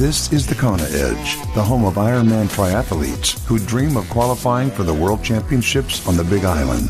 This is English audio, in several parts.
This is the Kona Edge, the home of Ironman triathletes who dream of qualifying for the World Championships on the Big Island.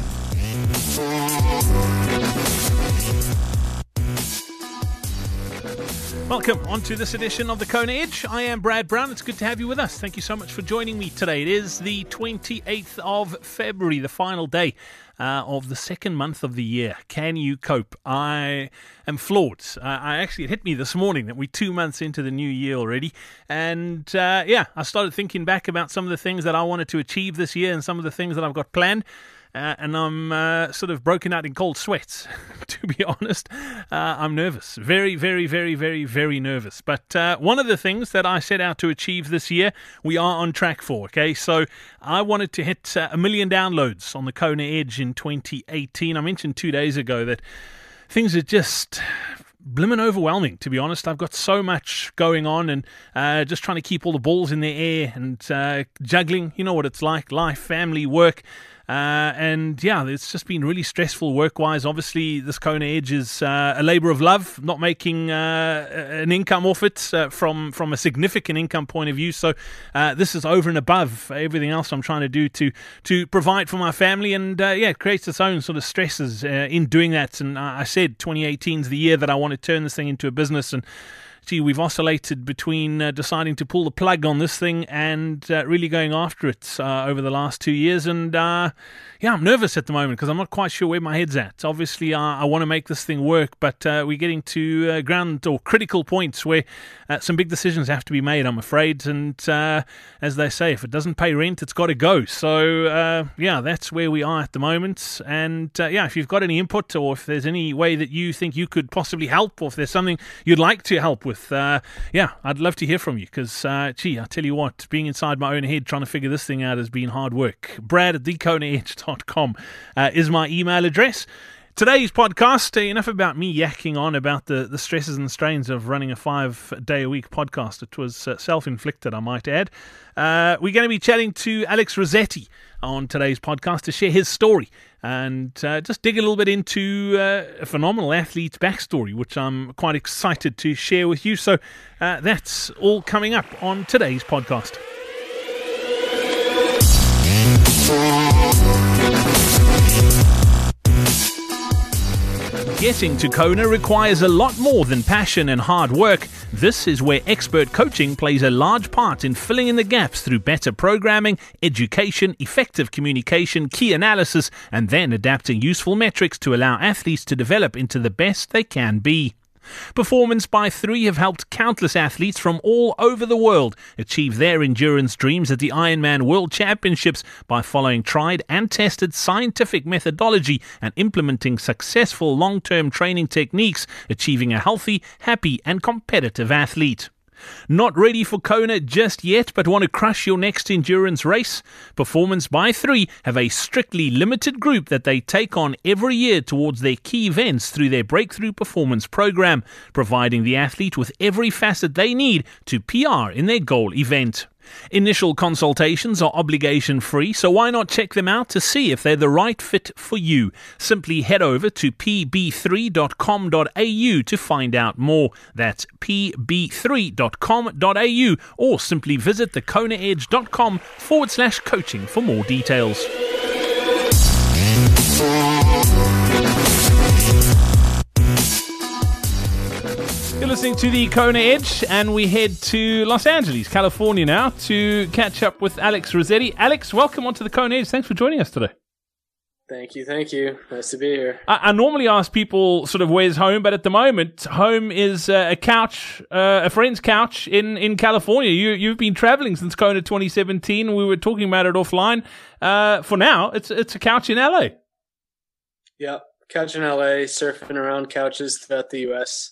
Welcome onto this edition of the Kona Edge. I am Brad Brown. It's good to have you with us. Thank you so much for joining me today. It is the 28th of February, the final day of the second month of the year. Can you cope? I am floored. It hit me this morning that we're 2 months into the new year already. And I started thinking back about some of the things that I wanted to achieve this year and some of the things that I've got planned. And I'm sort of broken out in cold sweats, to be honest. I'm nervous. Very, very, very, very, very nervous. But one of the things that I set out to achieve this year, we are on track for, okay? So I wanted to hit 1 million downloads on the Kona Edge in 2018. I mentioned 2 days ago that things are just blimmin' overwhelming, to be honest. I've got so much going on and just trying to keep all the balls in the air and juggling. You know what it's like, life, family, work. It's just been really stressful work-wise. Obviously, this Kona Edge is a labour of love, not making an income off it from a significant income point of view. So this is over and above everything else I'm trying to do to provide for my family. And it creates its own sort of stresses in doing that. And I said 2018 is the year that I want to turn this thing into a business. And we've oscillated between deciding to pull the plug on this thing and really going after it over the last 2 years. And I'm nervous at the moment because I'm not quite sure where my head's at. Obviously, I want to make this thing work, but we're getting to ground or critical points where some big decisions have to be made, I'm afraid. And as they say, if it doesn't pay rent, it's got to go. So, that's where we are at the moment. And, if you've got any input or if there's any way that you think you could possibly help or if there's something you'd like to help with, I'd love to hear from you because, I tell you what, being inside my own head trying to figure this thing out has been hard work. Brad@thekonaedge.com is my email address. Today's podcast, enough about me yakking on about the stresses and strains of running a 5-day-a-week podcast. It was self-inflicted, I might add. We're going to be chatting to Alex Rossetti on today's podcast to share his story and just dig a little bit into a phenomenal athlete's backstory, which I'm quite excited to share with you. So that's all coming up on today's podcast. Getting to Kona requires a lot more than passion and hard work. This is where expert coaching plays a large part in filling in the gaps through better programming, education, effective communication, key analysis, and then adapting useful metrics to allow athletes to develop into the best they can be. Performance by 3 have helped countless athletes from all over the world achieve their endurance dreams at the Ironman World Championships by following tried and tested scientific methodology and implementing successful long-term training techniques, achieving a healthy, happy and competitive athlete. Not ready for Kona just yet, but want to crush your next endurance race? Performance by 3 have a strictly limited group that they take on every year towards their key events through their Breakthrough Performance program, providing the athlete with every facet they need to PR in their goal event. Initial consultations are obligation-free, so why not check them out to see if they're the right fit for you? Simply head over to pb3.com.au to find out more. That's pb3.com.au, or simply visit thekonaedge.com/coaching for more details. You're listening to the Kona Edge, and we head to Los Angeles, California now to catch up with Alex Rossetti. Alex, welcome onto the Kona Edge. Thanks for joining us today. Thank you. Nice to be here. I normally ask people sort of where's home, but at the moment, home is a couch, a friend's couch in California. You've been traveling since Kona 2017. We were talking about it offline. For now, it's a couch in LA. Yep, couch in LA, surfing around couches throughout the U.S.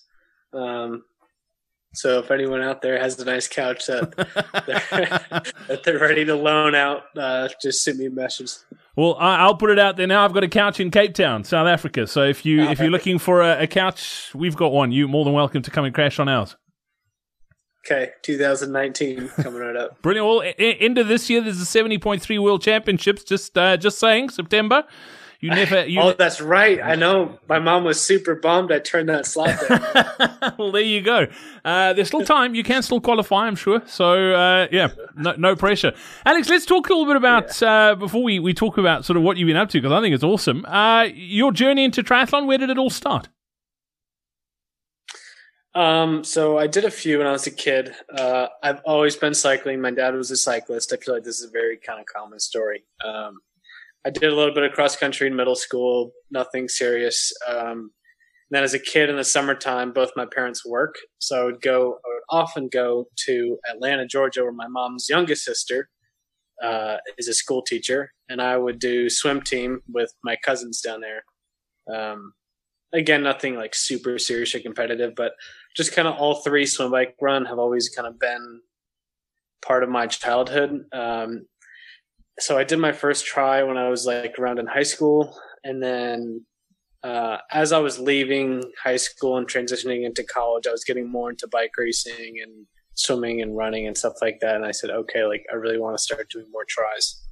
So if anyone out there has a nice couch that they're ready to loan out, just send me a message. Well, I'll put it out there now. I've got a couch in Cape Town, South Africa. So if you're looking for a couch, we've got one. You're more than welcome to come and crash on ours. Okay, 2019 coming right up. Brilliant. Well, end of this year, there's the 70.3 World Championships. Just saying, September. You never. Oh, that's right. I know. My mom was super bummed I turned that slot down. Well, there you go. There's still time. You can still qualify, I'm sure. So, no pressure. Alex, let's talk a little bit about, before we talk about sort of what you've been up to, because I think it's awesome. Your journey into triathlon, where did it all start? So I did a few when I was a kid. I've always been cycling. My dad was a cyclist. I feel like this is a very kind of common story. I did a little bit of cross country in middle school, nothing serious. And then as a kid in the summertime, both my parents work. So I would often go to Atlanta, Georgia, where my mom's youngest sister, is a school teacher. And I would do swim team with my cousins down there. Again, nothing like super serious or competitive, but just kind of all three, swim, bike, run, have always kind of been part of my childhood. So I did my first try when I was like around in high school. And then as I was leaving high school and transitioning into college, I was getting more into bike racing and swimming and running and stuff like that. And I said, okay, like I really want to start doing more tries.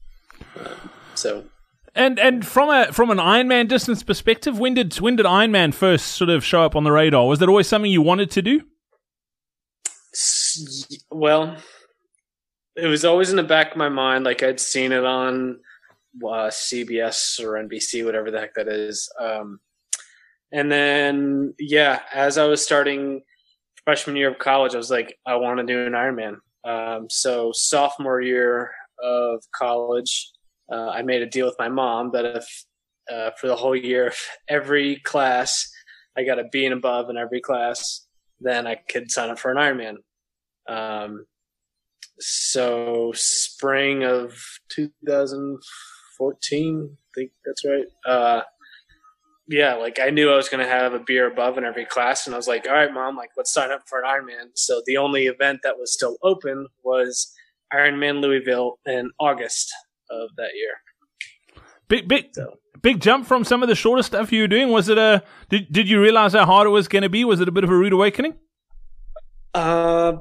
And from an Ironman distance perspective, when did Ironman first sort of show up on the radar? Was that always something you wanted to do? Well, it was always in the back of my mind. Like I'd seen it on CBS or NBC, whatever the heck that is. And then, as I was starting freshman year of college, I was like, I want to do an Ironman. So sophomore year of college, I made a deal with my mom that if for the whole year, if every class I got a B and above in every class, then I could sign up for an Ironman. So spring of 2014, I think that's right. Like I knew I was going to have a B or above in every class, and I was like, all right, Mom, like let's sign up for an Ironman. So the only event that was still open was Ironman Louisville in August of that year. Big jump from some of the shorter stuff you were doing. Was it did you realize how hard it was going to be? Was it a bit of a rude awakening? Well,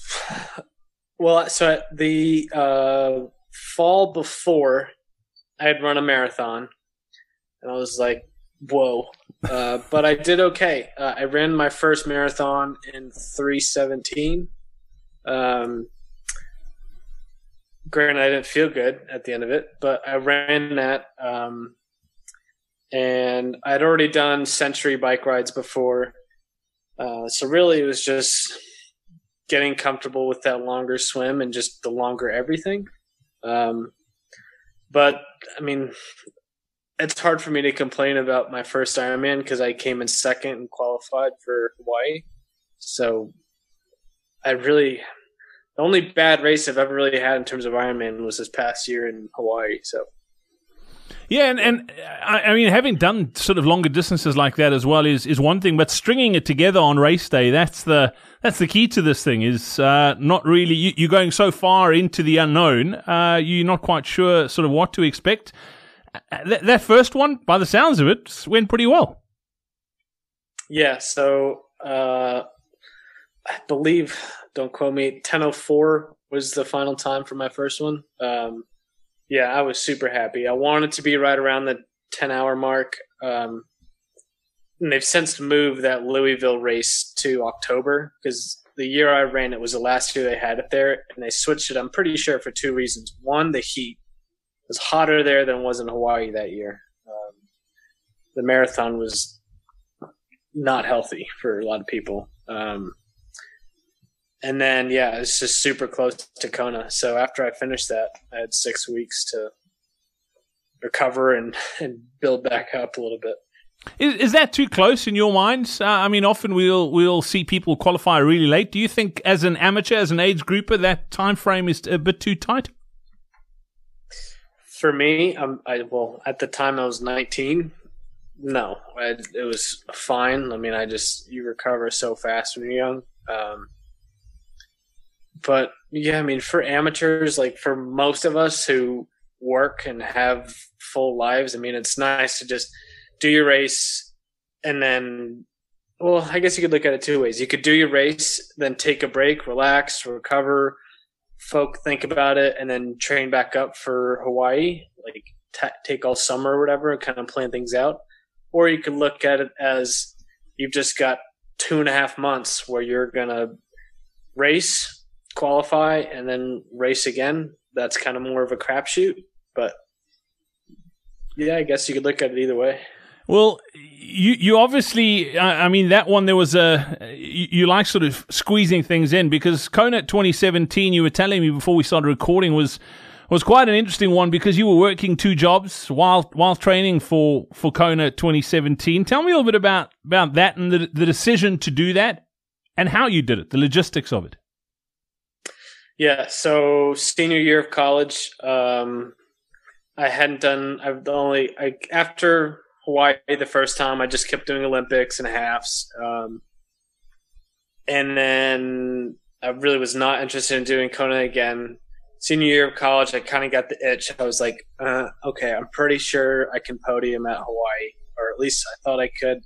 so at the fall before, I had run a marathon, and I was like, whoa. But I did okay. I ran my first marathon in 3:17. Granted, I didn't feel good at the end of it, but I ran that. And I'd already done century bike rides before. So really it was just getting comfortable with that longer swim and just the longer everything. But I mean, it's hard for me to complain about my first Ironman because I came in second and qualified for Hawaii. So the only bad race I've ever really had in terms of Ironman was this past year in Hawaii. So, yeah, and I mean, having done sort of longer distances like that as well is one thing, but stringing it together on race day, that's the key to this thing. Is not really you're going so far into the unknown, you're not quite sure sort of what to expect. That first one, by the sounds of it, went pretty well. Yeah, so I believe, don't quote me, 10:04 was the final time for my first one. I was super happy. I wanted to be right around the 10-hour mark. And they've since moved that Louisville race to October because the year I ran it was the last year they had it there, and they switched it, I'm pretty sure, for two reasons. One, the heat. It was hotter there than it was in Hawaii that year. The marathon was not healthy for a lot of people. And then, it's just super close to Kona. So after I finished that, I had 6 weeks to recover and build back up a little bit. Is that too close in your mind? I mean, often we'll see people qualify really late. Do you think as an amateur, as an age grouper, that time frame is a bit too tight? For me, at the time I was 19. No, it was fine. I mean, you recover so fast when you're young. But yeah, I mean, for amateurs, like for most of us who work and have full lives, I mean, it's nice to just do your race and then, well, I guess you could look at it two ways. You could do your race, then take a break, relax, recover, think about it, and then train back up for Hawaii. Like take all summer or whatever and kind of plan things out. Or you could look at it as you've just got 2.5 months where you're going to race, qualify, and then race again. That's kind of more of a crapshoot. But, yeah, I guess you could look at it either way. Well, you obviously, I mean, that one, there was you like sort of squeezing things in, because Kona 2017, you were telling me before we started recording, was quite an interesting one, because you were working 2 jobs while training for Kona 2017. Tell me a little bit about that and the decision to do that and how you did it, the logistics of it. Yeah, so senior year of college, after Hawaii the first time, I just kept doing Olympics and halves. And then I really was not interested in doing Kona again. Senior year of college, I kind of got the itch. I was like, okay, I'm pretty sure I can podium at Hawaii, or at least I thought I could.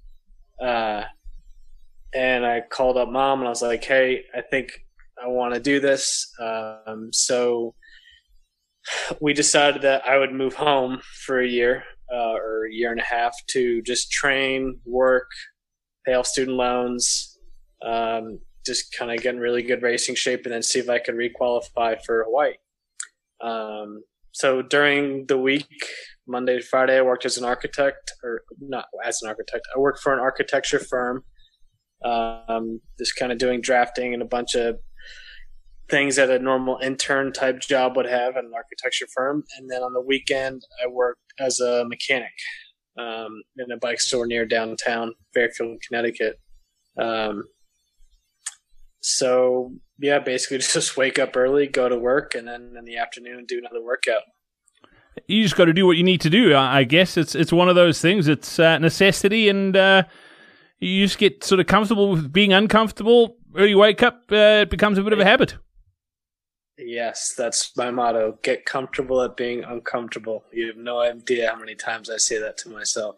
And I called up Mom and I was like, hey, I think I want to do this. So we decided that I would move home for a year. Or a year and a half to just train, work, pay off student loans, just kind of get in really good racing shape, and then see if I could requalify for Hawaii. So during the week, Monday to Friday, I worked as an architect, or not as an architect. I worked for an architecture firm, just kind of doing drafting and a bunch of things that a normal intern type job would have at an architecture firm. And then on the weekend, I worked as a mechanic in a bike store near downtown Fairfield, Connecticut. So yeah, basically just wake up early, go to work, and then in the afternoon do another workout. You just got to do what you need to do. I guess it's one of those things. It's necessity, and you just get sort of comfortable with being uncomfortable. Early wake up, it becomes a bit of a habit. Yes, that's my motto. Get comfortable at being uncomfortable. You have no idea how many times I say that to myself.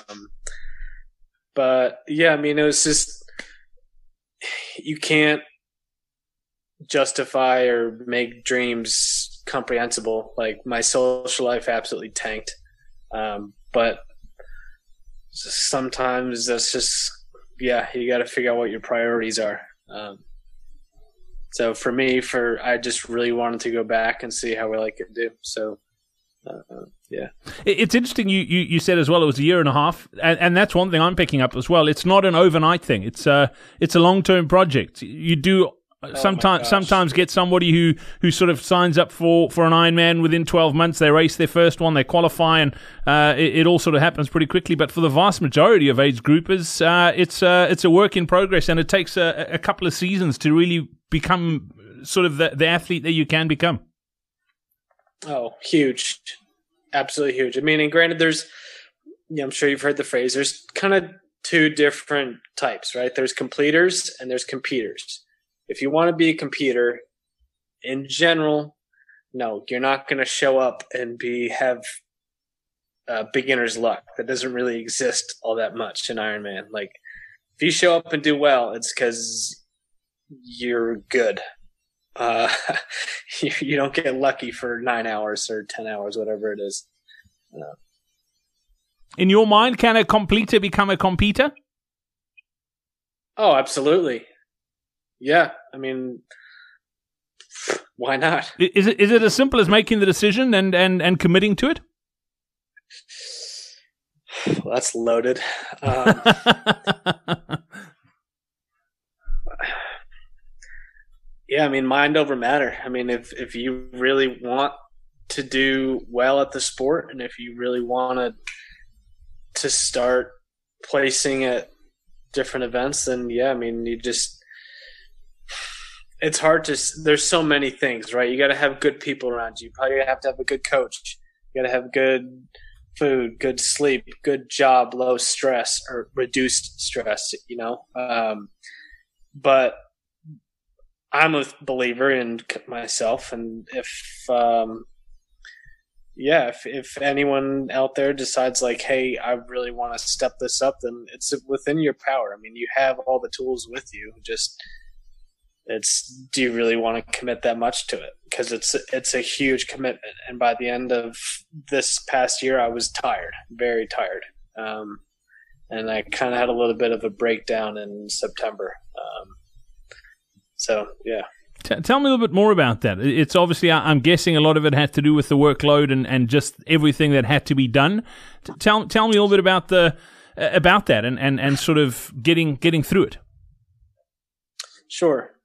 But yeah, I mean, it was just, you can't justify or make dreams comprehensible. Like, my social life absolutely tanked. But sometimes that's just, yeah, you got to figure out what your priorities are. So for me, I just really wanted to go back and see how well I could do. So, yeah. It's interesting you said as well it was a year and a half, and that's one thing I'm picking up as well. It's not an overnight thing. It's a long-term project. You do sometimes get somebody who sort of signs up for an Ironman within 12 months. They race their first one, they qualify, and it all sort of happens pretty quickly. But for the vast majority of age groupers, it's a work in progress, and it takes a couple of seasons to really become sort of the athlete that you can become. Oh, huge. Absolutely huge. I mean, and granted, I'm sure you've heard the phrase, there's kind of 2 different types, right? There's completers and there's competers. If you want to be a competitor, in general, no, you're not going to show up and have beginner's luck. That doesn't really exist all that much in Ironman. Like, if you show up and do well, it's because you're good. You don't get lucky for 9 hours or 10 hours, whatever it is. In your mind, can a completer become a competitor? Oh, absolutely. Yeah, I mean, why not? Is it as simple as making the decision and committing to it? Well, that's loaded. Yeah, I mean, mind over matter. I mean, if you really want to do well at the sport, and if you really want to start placing at different events, then yeah, I mean, it's hard to, there's so many things, right? You got to have good people around you. You probably have to have a good coach. You got to have good food, good sleep, good job, low stress or reduced stress, but I'm a believer in myself, and if anyone out there decides like, hey, I really want to step this up, then it's within your power. I mean, you have all the tools with you. Just it's, do you really want to commit that much to it? Because it's a huge commitment. And by the end of this past year, I was tired, very tired. And I kind of had a little bit of a breakdown in September. So, yeah. Tell me a little bit more about that. It's obviously, I'm guessing a lot of it had to do with the workload and just everything that had to be done. Tell me a little bit about that and sort of getting through it. Sure.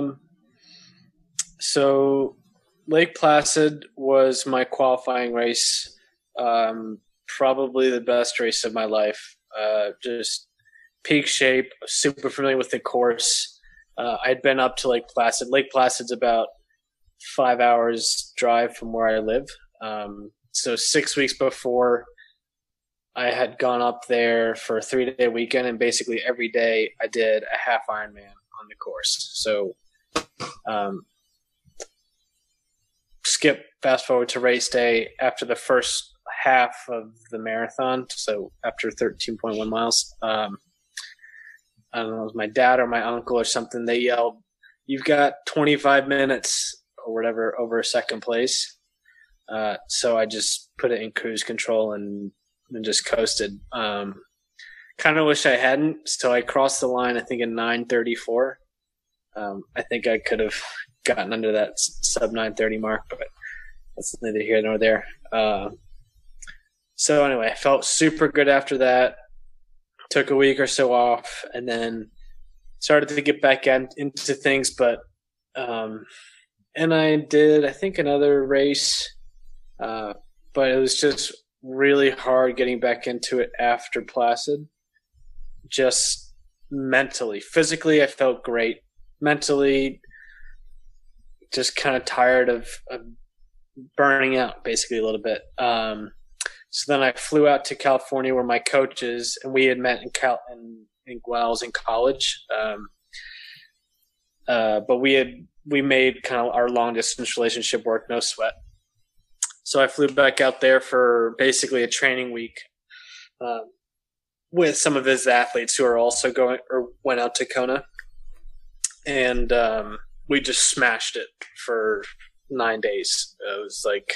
So Lake Placid was my qualifying race. Probably the best race of my life. Just peak shape, super familiar with the course. I'd been up to Lake Placid. Lake Placid's about 5 hours drive from where I live. So 6 weeks before, I had gone up there for a 3-day weekend, and basically every day I did a half Ironman on the course. So fast forward to race day after the first half of the marathon. So after 13.1 miles, I don't know, it was my dad or my uncle or something. They yelled, "You've got 25 minutes or whatever over second place." So I just put it in cruise control and just coasted. Kind of wish I hadn't. So I crossed the line, I think, in 9:34. I think I could have gotten under that sub 9:30 mark, but that's neither here nor there. So anyway, I felt super good after that. Took a week or so off, and then started to get back into things. But and I did, I think, another race, but it was just really hard getting back into it after Placid. Just mentally, physically, I felt great. Mentally, just kind of tired of burning out, basically, a little bit. So then I flew out to California where my coach is, and we had met when I was in college. But we made kind of our long distance relationship work, no sweat. So I flew back out there for basically a training week with some of his athletes who are also went out to Kona. And we just smashed it for 9 days. It was like,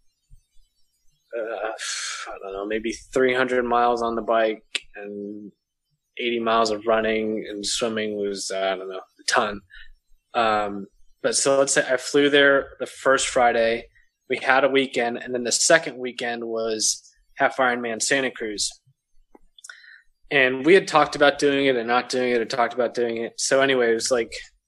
I don't know, maybe 300 miles on the bike and 80 miles of running, and swimming was, I don't know, a ton. But so let's say I flew there the first Friday. We had a weekend, and then the second weekend was half Ironman Santa Cruz. And we had talked about doing it and not doing it, or talked about doing it. So anyway, it was like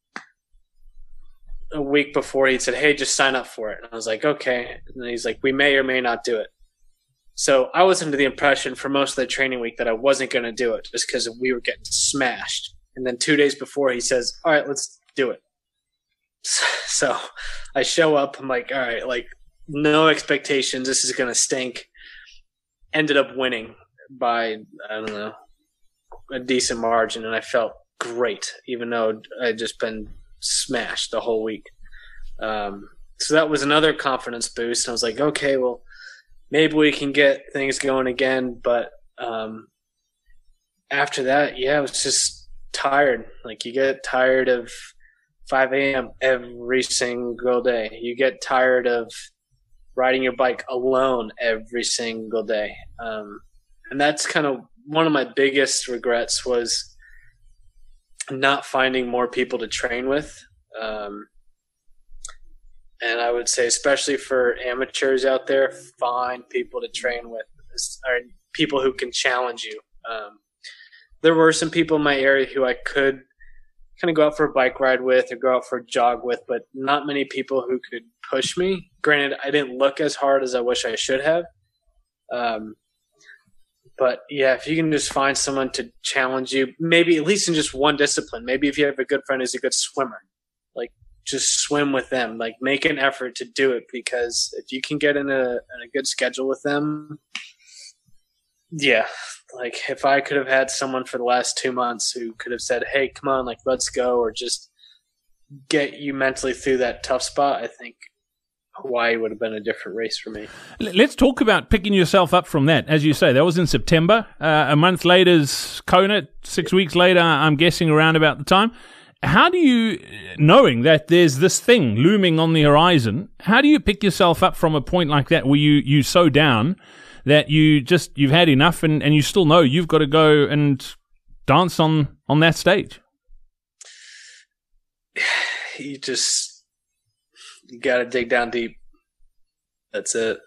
a week before he said, "Hey, just sign up for it." And I was like, okay. And then he's like, "We may or may not do it." So I was under the impression for most of the training week that I wasn't going to do it just because we were getting smashed. And then 2 days before, he says, "All right, let's do it." So I show up. I'm like, all right, like no expectations. This is going to stink. Ended up winning by, I don't know, a decent margin. And I felt great, even though I'd just been smashed the whole week. So that was another confidence boost. And I was like, okay, well, maybe we can get things going again. But after that, yeah, I was just tired. Like, you get tired of 5 a.m. every single day. You get tired of riding your bike alone every single day. And that's kind of one of my biggest regrets, was not finding more people to train with. And I would say, especially for amateurs out there, find people to train with, or people who can challenge you. There were some people in my area who I could kind of go out for a bike ride with or go out for a jog with, but not many people who could push me. Granted, I didn't look as hard as I wish I should have. But yeah, if you can just find someone to challenge you, maybe at least in just one discipline. Maybe if you have a good friend who's a good swimmer, like, just swim with them. Like, make an effort to do it, because if you can get in a good schedule with them, yeah. Like, if I could have had someone for the last 2 months who could have said, "Hey, come on, like, let's go," or just get you mentally through that tough spot, I think Hawaii would have been a different race for me. Let's talk about picking yourself up from that. As you say, that was in September. A month later's Kona, 6 weeks later, I'm guessing around about the time. How do you, knowing that there's this thing looming on the horizon, how do you pick yourself up from a point like that where you so down that you've had enough and you still know you've got to go and dance on that stage? You got to dig down deep. That's it.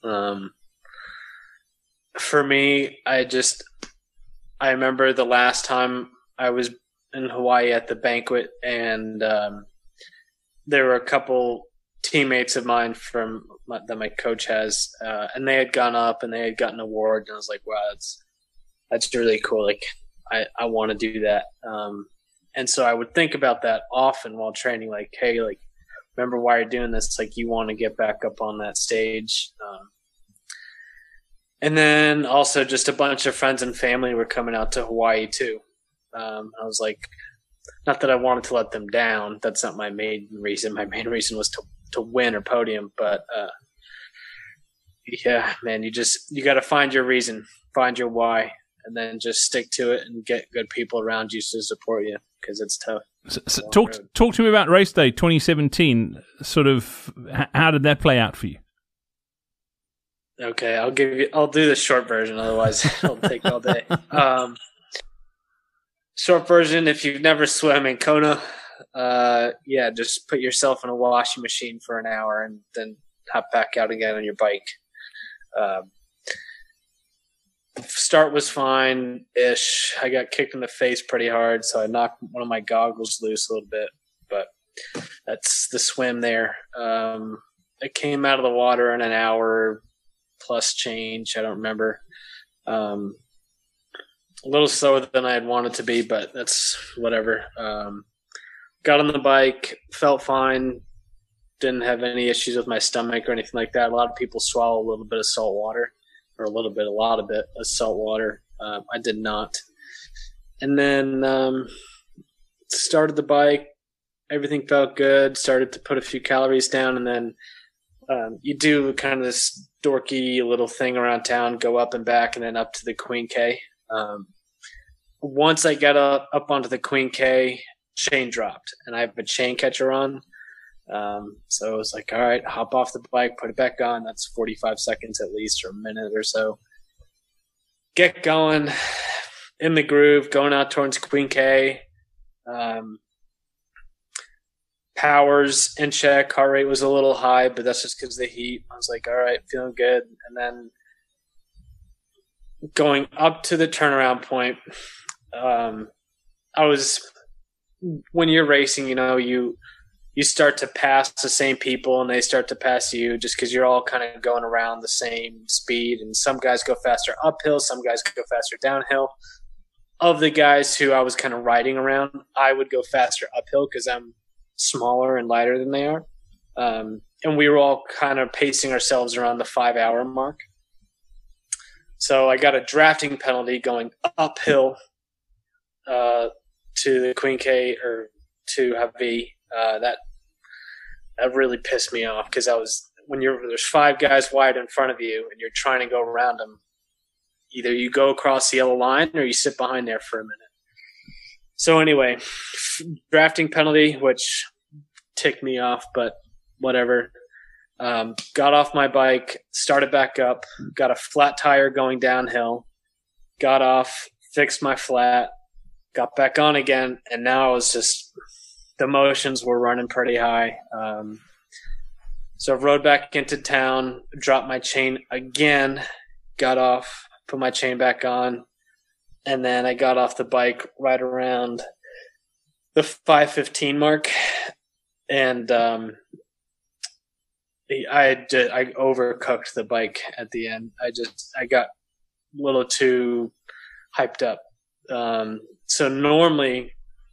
For me, I remember the last time I was in Hawaii at the banquet, and there were a couple teammates of mine that my coach has, and they had gone up and they had gotten an award, and I was like, wow, that's really cool. Like, I want to do that. And so I would think about that often while training, like, hey, like, remember why you're doing this? Like, you want to get back up on that stage. And then also just a bunch of friends and family were coming out to Hawaii too. I was like, not that I wanted to let them down. That's not my main reason. My main reason was to win or podium. But yeah, man, you got to find your reason, find your why, and then just stick to it and get good people around you to support you, because it's tough. So talk to me about race day 2017. Sort of, how did that play out for you? Okay, I'll do the short version. Otherwise, it'll take all day. Short version: if you've never swum in Kona, just put yourself in a washing machine for an hour and then hop back out again on your bike. Start was fine-ish. I got kicked in the face pretty hard, so I knocked one of my goggles loose a little bit. But that's the swim there. I came out of the water in an hour plus change. I don't remember. A little slower than I had wanted to be, but that's whatever. Got on the bike, felt fine, didn't have any issues with my stomach or anything like that. A lot of people swallow a little bit of salt water, or a lot of salt water. I did not. And then started the bike. Everything felt good. Started to put a few calories down, and then you do kind of this dorky little thing around town, go up and back, and then up to the Queen K. Once I got up onto the Queen K, chain dropped, and I have a chain catcher on. So I was like, all right, hop off the bike, put it back on. That's 45 seconds at least, or a minute or so. Get going in the groove, going out towards Queen K. Powers in check, heart rate was a little high, but that's just because of the heat. I was like, all right, feeling good. And then going up to the turnaround point, when you're racing, you start to pass the same people and they start to pass you, just because you're all kind of going around the same speed. And some guys go faster uphill, some guys go faster downhill. Of the guys who I was kind of riding around, I would go faster uphill because I'm smaller and lighter than they are. And we were all kind of pacing ourselves around the 5-hour mark. So I got a drafting penalty going uphill to the Queen K, or to Hawaii. That really pissed me off, because there's 5 guys wide in front of you and you're trying to go around them. Either you go across the yellow line or you sit behind there for a minute. So anyway, drafting penalty, which ticked me off, but whatever. Got off my bike, started back up, got a flat tire going downhill, got off, fixed my flat, got back on again, and now the emotions were running pretty high. So I rode back into town, dropped my chain again, got off, put my chain back on, and then I got off the bike right around the 5:15 mark, and I overcooked the bike at the end. I got a little too hyped up. So normally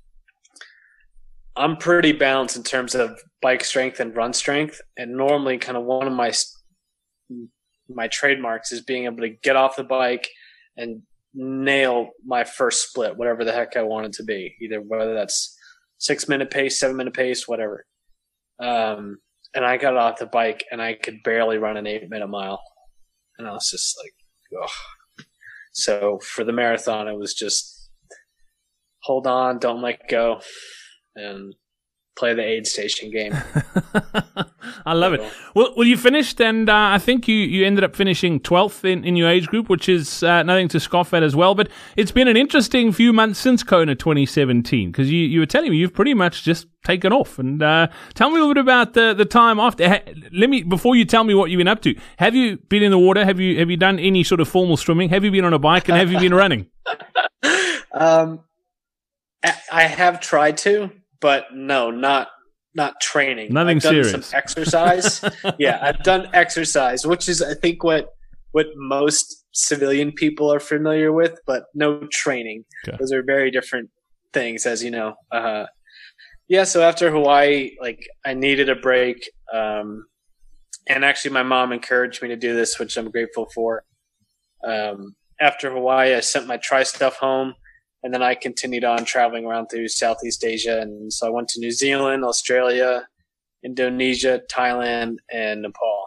I'm pretty balanced in terms of bike strength and run strength, and normally kind of one of my trademarks is being able to get off the bike and nail my first split, whatever the heck I want it to be, whether that's 6-minute pace, 7-minute pace, whatever. And I got off the bike and I could barely run an 8-minute mile. And I was just like, ugh. So for the marathon, it was just hold on, don't let go. and play the aid station game. I love it. Well, you finished, and I think you ended up finishing 12th in your age group, which is nothing to scoff at as well. But it's been an interesting few months since Kona 2017, because you were telling me you've pretty much just taken off. And tell me a little bit about the time after. Before you tell me what you've been up to, have you been in the water? Have you done any sort of formal swimming? Have you been on a bike? And have you been running? I have tried to. But no, not training. Nothing I've done serious. Some exercise. Yeah, I've done exercise, which is I think what most civilian people are familiar with, but no training. Okay. Those are very different things, as you know. Yeah, so after Hawaii, I needed a break, and actually my mom encouraged me to do this, which I'm grateful for. After Hawaii, I sent my tri-stuff home. And then I continued on traveling around through Southeast Asia. And so I went to New Zealand, Australia, Indonesia, Thailand, and Nepal.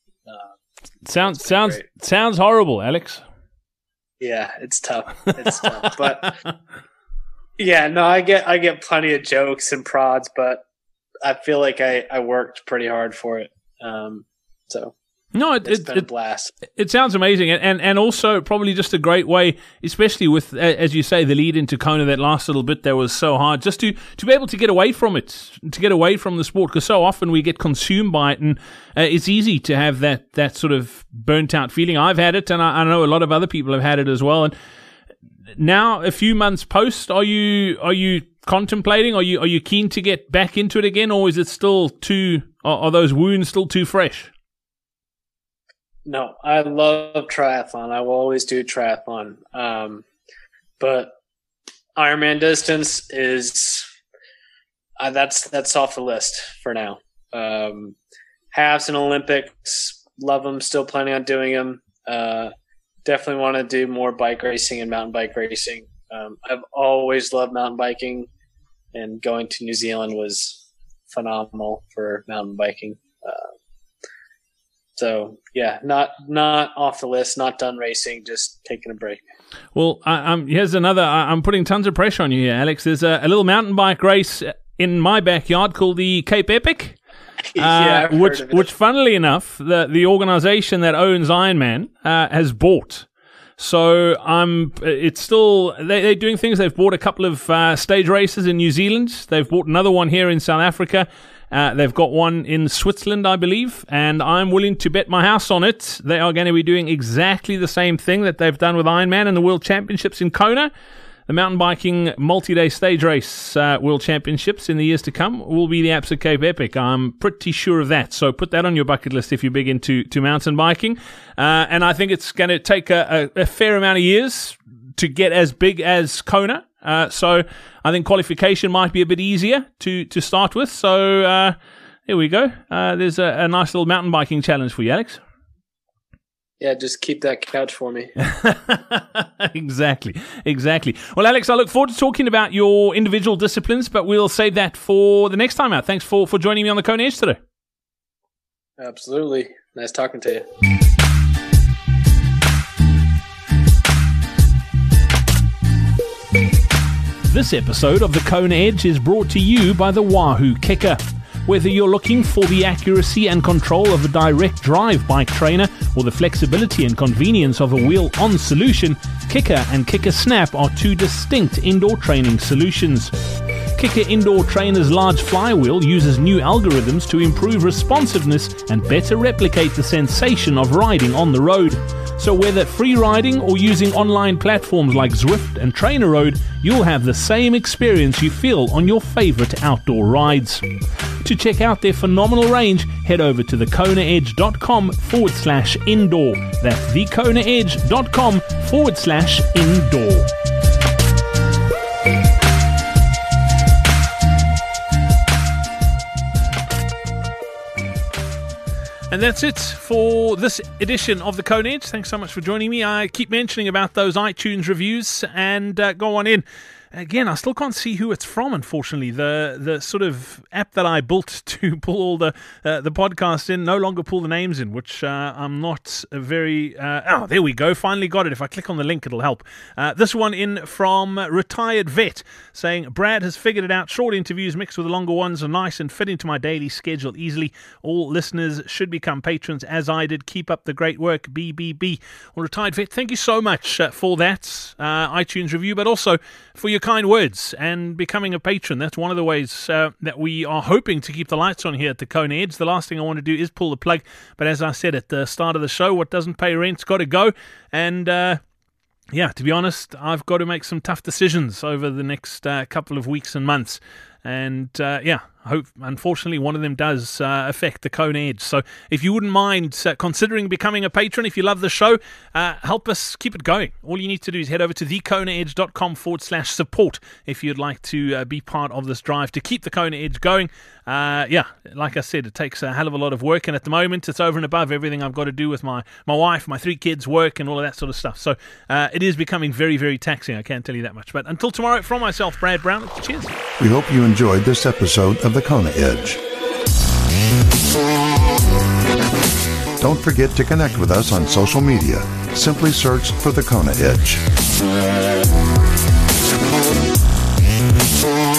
Sounds horrible, Alex. Yeah, it's tough. It's tough. But yeah, no, I get plenty of jokes and prods, but I feel like I worked pretty hard for it. So no, it's been a blast. It sounds amazing, and also probably just a great way, especially with, as you say, the lead into Kona, that last little bit that was so hard, just to be able to get away from it, to get away from the sport, because so often we get consumed by it, and it's easy to have that sort of burnt out feeling. I've had it, and I know a lot of other people have had it as well. And now, a few months post, are you contemplating? Are you keen to get back into it again, or is it still are those wounds still too fresh? No, I love triathlon. I will always do triathlon. But Ironman distance is that's off the list for now. Halves and Olympics, love them. Still planning on doing them. Definitely want to do more bike racing and mountain bike racing. I've always loved mountain biking, and going to New Zealand was phenomenal for mountain biking. So yeah, not off the list, not done racing, just taking a break. Well, here's another. I'm putting tons of pressure on you here, Alex. There's a little mountain bike race in my backyard called the Cape Epic, yeah, which, funnily enough, the organization that owns Ironman has bought. So it's still they're doing things. They've bought a couple of stage races in New Zealand. They've bought another one here in South Africa. They've got one in Switzerland, I believe, and I'm willing to bet my house on it. They are going to be doing exactly the same thing that they've done with Ironman and the World Championships in Kona. The mountain biking multi-day stage race World Championships in the years to come will be the Absa Cape Epic. I'm pretty sure of that. So put that on your bucket list if you're big into mountain biking. And I think it's going to take a fair amount of years to get as big as Kona. So I think qualification might be a bit easier to start with. So here we go. There's a nice little mountain biking challenge for you, Alex. Yeah, just keep that couch for me. Exactly. Well, Alex, I look forward to talking about your individual disciplines, but we'll save that for the next time out. Thanks for joining me on the Kona Edge today. Absolutely. Nice talking to you. This episode of the Kona Edge is brought to you by the Wahoo Kicker. Whether you're looking for the accuracy and control of a direct drive bike trainer or the flexibility and convenience of a wheel-on solution, Kicker and Kicker Snap are two distinct indoor training solutions. Kicker Indoor Trainer's large flywheel uses new algorithms to improve responsiveness and better replicate the sensation of riding on the road. So whether free riding or using online platforms like Zwift and TrainerRoad, you'll have the same experience you feel on your favorite outdoor rides. To check out their phenomenal range, head over to thekonaedge.com/indoor. That's thekonaedge.com/indoor. And that's it for this edition of the Kona Edge. Thanks so much for joining me. I keep mentioning about those iTunes reviews, and go on in Again, I still can't see who it's from, unfortunately. The sort of app that I built to pull all the podcast in no longer pull the names in, which I'm not very... there we go. Finally got it. If I click on the link, it'll help. This one in from Retired Vet, saying, Brad has figured it out. Short interviews mixed with the longer ones are nice and fit into my daily schedule easily. All listeners should become patrons, as I did. Keep up the great work, BBB. Well, Retired Vet, thank you so much for that iTunes review, but also for your kind words and becoming a patron. That's one of the ways that we are hoping to keep the lights on here at the Kona Edge. The last thing I want to do is pull the plug, but as I said at the start of the show, what doesn't pay rent's got to go. And to be honest, I've got to make some tough decisions over the next couple of weeks and months. And I hope, unfortunately, one of them does affect the Kona Edge. So if you wouldn't mind considering becoming a patron, if you love the show, help us keep it going. All you need to do is head over to thekonaedge.com/support if you'd like to be part of this drive to keep the Kona Edge going. Like I said, it takes a hell of a lot of work, and at the moment it's over and above everything I've got to do with my wife, my 3 kids, work, and all of that sort of stuff. So it is becoming very, very taxing, I can't tell you that much. But until tomorrow, from myself, Brad Brown, cheers. We hope you enjoyed this episode of the Kona Edge. Don't forget to connect with us on social media. Simply search for the Kona Edge.